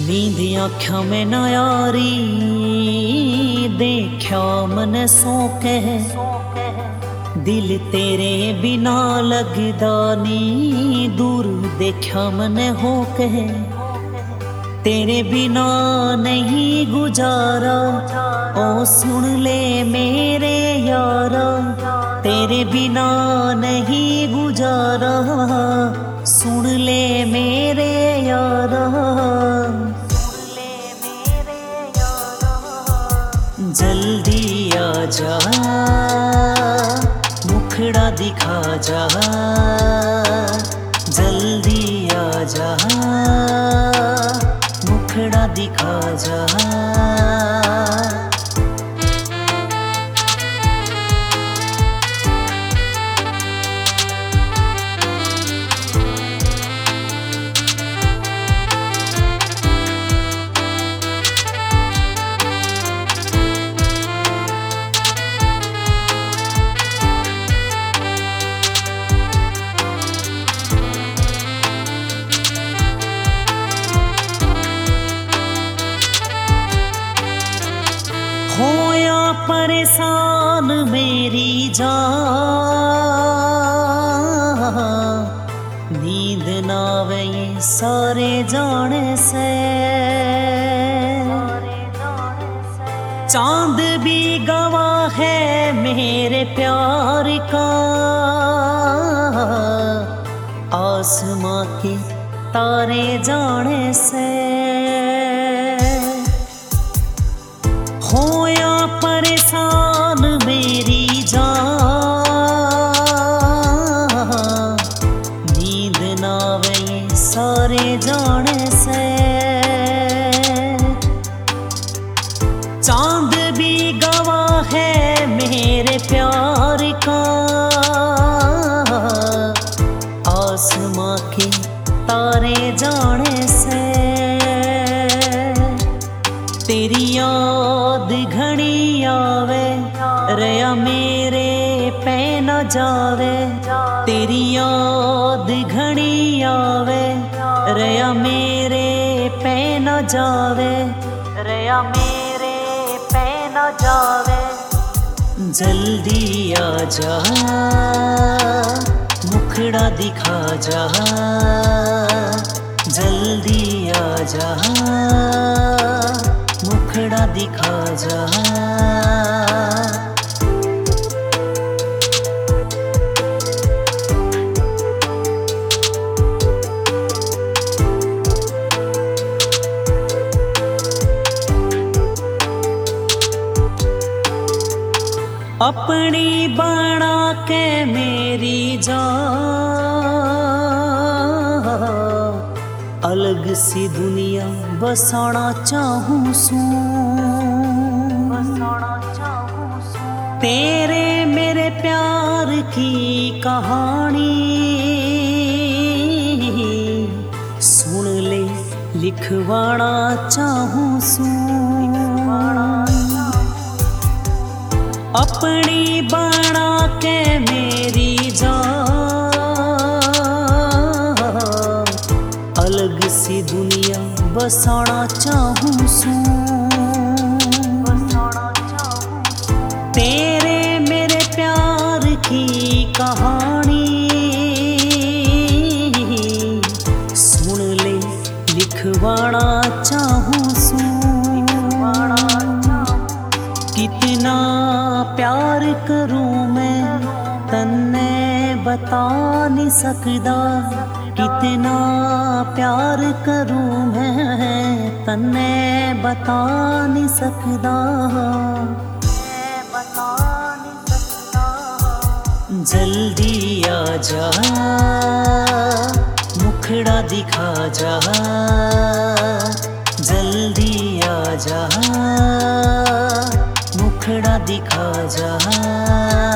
नींद आँखों में न यारी, देखा मन सो कह दिल तेरे बिना लगदा नी, दूर देखा मन हो कह तेरे बिना नहीं गुजारा। ओ सुन ले मेरे यारा, तेरे बिना नहीं गुजारा, सुन ले मेरे यारा। जल्दी आ जा, मुखड़ा दिखा जा, जल्दी आ जा, मुखड़ा दिखा जा। होया परेशान मेरी जान, नींद ना आवे ये सारे जाने से। चांद भी गवाह है मेरे प्यार का, आसमां के तारे जाने से। होया परेशान मेरी जान, नींद ना आवे ये सारे जाने से। चांद भी गवाह है मेरे प्यार का, आसमां के तारे जाने से। तेरी याद घनी आवे, रया मेरे पे न जावे। तेरी याद घनी आवे, रया मेरे पे न जावे, रया मेरे पे न जावे। जल्दी आ जा, मुखड़ा दिखा जा, जल्दी आ जा, मुखड़ा दिखा जा। अपनी बना के मेरी जान, अलग सी दुनिया बसाना चाहूं सू। तेरे मेरे प्यार की कहानी सुन ले, लिखवाना चाहूं सू। अपनी बना के मेरी जान, अलग सी दुनिया बसाना चाहूं सू। तेरे मेरे प्यार की कहानी सुन ले, लिखवाना चाहूं सू। कितना प्यार करूं मैं तन्ने बता नहीं सकदा, कितना प्यार करूं मैं तन्ने बता नहीं सकदा। जल्दी आ जा, मुखड़ा दिखा जा, जल्दी आ जा, मुखड़ा दिखा जा।